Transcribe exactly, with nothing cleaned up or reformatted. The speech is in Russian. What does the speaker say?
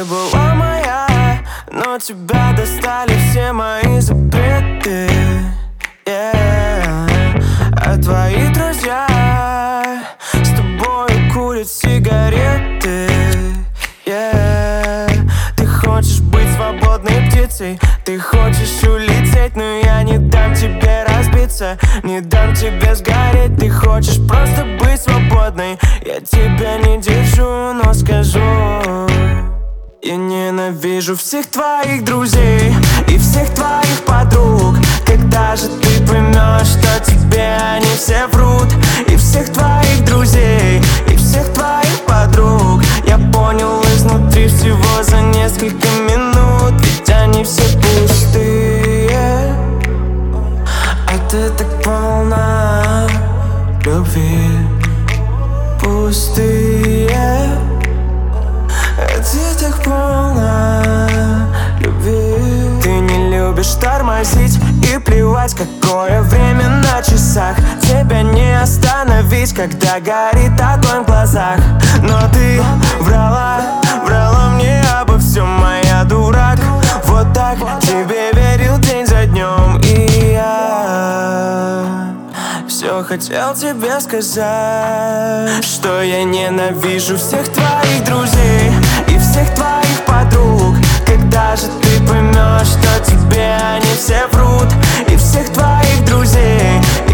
Ты была моя, но тебя достали все мои запреты, yeah. А твои друзья с тобой курят сигареты, yeah. Ты хочешь быть свободной птицей, ты хочешь улететь, но я не дам тебе разбиться, не дам тебе сгореть. Ты хочешь просто быть свободной, я тебя не держу, но скажу: я ненавижу всех твоих друзей и всех твоих подруг. Когда же ты поймешь, что тебе они все врут? И всех твоих друзей и всех твоих подруг я понял изнутри всего за несколько минут. Ведь они все пустые, а ты так полна любви. Пустые, ты так полна любви. Ты не любишь тормозить и плевать, какое время на часах. Тебя не остановить, когда горит огонь в глазах. Но ты врала, врала мне обо всем, моя дурак. Вот так тебе верил день за днем, и я все хотел тебе сказать, что я ненавижу всех твоих друзей и всех твоих подруг. Когда же ты поймешь, что тебе они все врут? И всех твоих друзей и